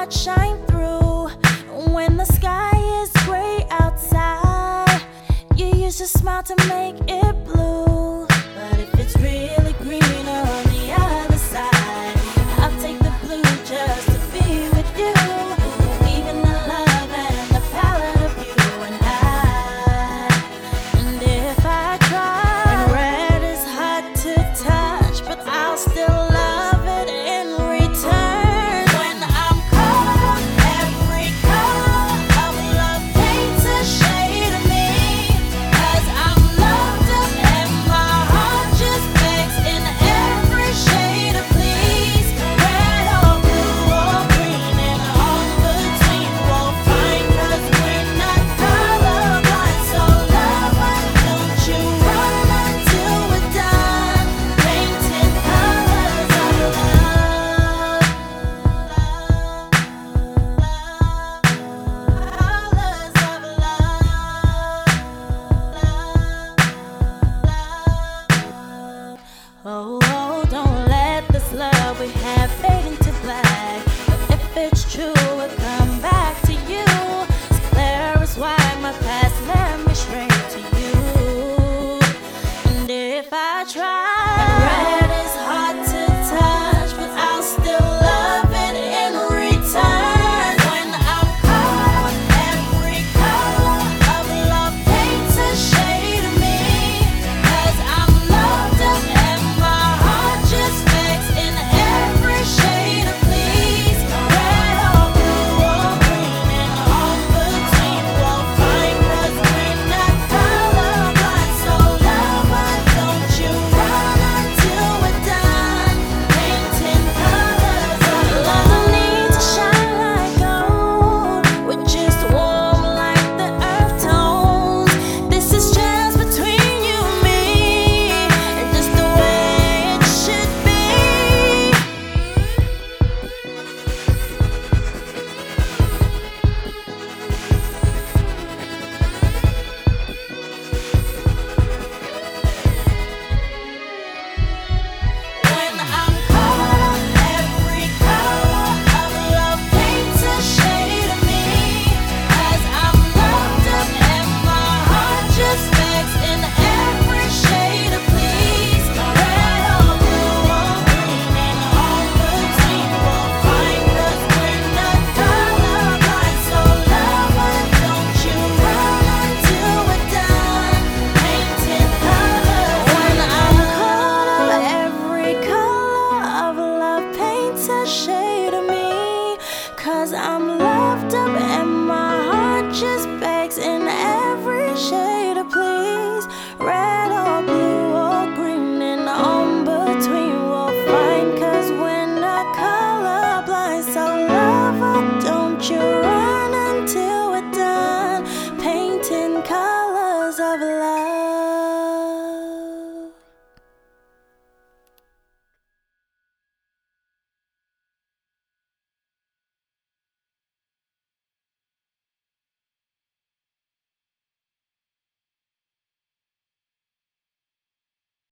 heart shine through. When the sky is gray outside, you use your smile to make it blue. But if it's really greener on the other side, I'll take the blue just to be with you. Even the love and the palette of you and I. And if I try, and red is hard to touch, but I'll still love it in return. When I'm cold, every color of love paints a shade of me. 'Cause I'm loved up and my heart just begs in every shade of please. Red or blue or green and all between we'll find, 'cause we're not colorblind. So love, why don't you run until we're done painting colors of love. Colors of love. Oh, oh, don't let this love we have fade into black. But if it's true,